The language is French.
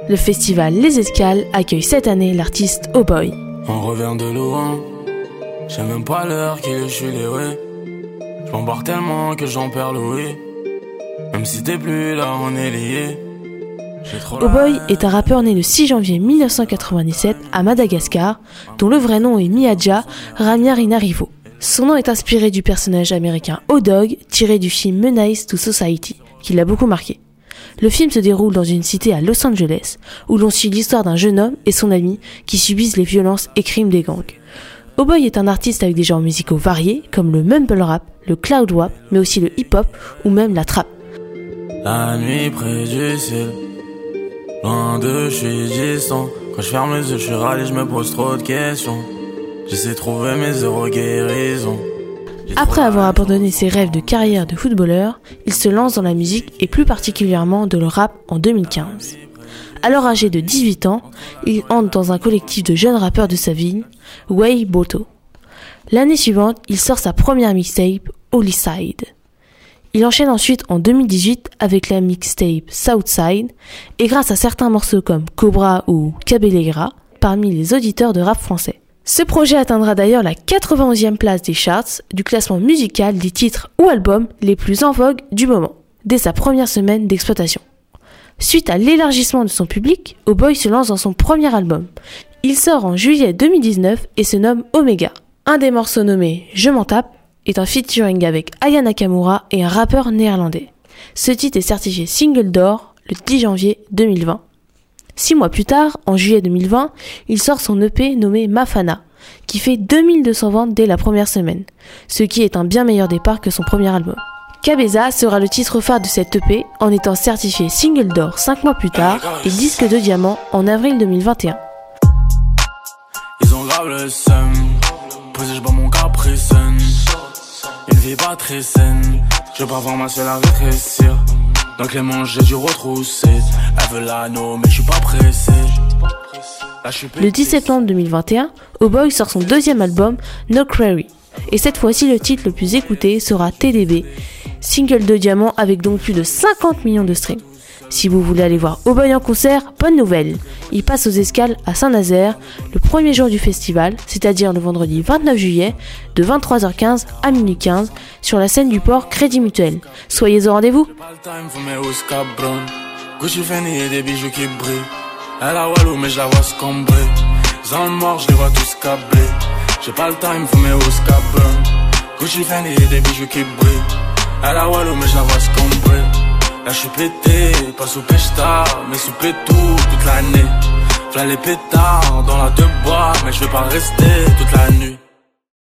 Le festival Les Escales accueille cette année l'artiste Oh Boy. On revient de loin, j'ai même pas l'heure qu'il est, je suis livré. Je m'embarque tellement que j'en perds le oui. Même si t'es plus là, on est liés. Oh Boy est un rappeur né le 6 janvier 1997 à Madagascar, dont le vrai nom est Miaja Ramiarinarivo. Son nom est inspiré du personnage américain O-Dog, tiré du film Menace to Society, qui l'a beaucoup marqué. Le film se déroule dans une cité à Los Angeles, où l'on suit l'histoire d'un jeune homme et son ami qui subissent les violences et crimes des gangs. Oh Boy est un artiste avec des genres musicaux variés, comme le mumble rap, le cloud rap, mais aussi le hip-hop ou même la trap. La nuit près du ciel, loin de, je suis distant. Quand je ferme les yeux, je suis râlé, je me pose trop de questions. J'essaie de trouver mes zéro guérisons. Après avoir abandonné ses rêves de carrière de footballeur, il se lance dans la musique et plus particulièrement de le rap en 2015. Alors âgé de 18 ans, il entre dans un collectif de jeunes rappeurs de sa ville, Way Boto. L'année suivante, il sort sa première mixtape, Holy Side. Il enchaîne ensuite en 2018 avec la mixtape Southside et grâce à certains morceaux comme Cobra ou Cabelleira parmi les auditeurs de rap français. Ce projet atteindra d'ailleurs la 91e place des charts du classement musical des titres ou albums les plus en vogue du moment, dès sa première semaine d'exploitation. Suite à l'élargissement de son public, Oh Boy se lance dans son premier album. Il sort en juillet 2019 et se nomme Omega. Un des morceaux nommé Je m'en tape est un featuring avec Aya Nakamura et un rappeur néerlandais. Ce titre est certifié single d'or le 10 janvier 2020. 6 mois plus tard, en juillet 2020, il sort son EP nommé Mafana, qui fait 2200 ventes dès la première semaine, ce qui est un bien meilleur départ que son premier album. Cabeza sera le titre phare de cette EP en étant certifié single d'or 5 mois plus tard et disque de diamant en avril 2021. Ils ont grave le seum, posé je bois mon caprice. Une vie pas très saine, je veux pas voir ma seule à rétrécir. Donc les manches j'ai dû retrousser. Elle veut l'anneau mais je suis pas pressé. Le 10 septembre 2021, Oh Boy sort son deuxième album, No Query. Et cette fois-ci le titre le plus écouté sera TDB, single de diamant avec donc plus de 50 millions de streams. Si vous voulez aller voir Oh Boy en concert, bonne nouvelle, il passe aux Escales à Saint-Nazaire le premier jour du festival, c'est-à-dire le vendredi 29 juillet de 23h15 à minuit 15 sur la scène du port Crédit Mutuel. Soyez au rendez-vous. Gucci Fendi et des bijoux qui brillent. Elle a Walou mais je la vois se combrer. Dans le mort je les vois tous câblés. J'ai pas le time faut mes hauts cabron. Gucci Fendi et des bijoux qui brillent. Elle a Walou mais je la vois se combrer. Là je suis pété, pas sous pêche-tard, mais sous pétou toute l'année. V'là les pétards dans la deux bois, mais je vais pas rester toute la nuit.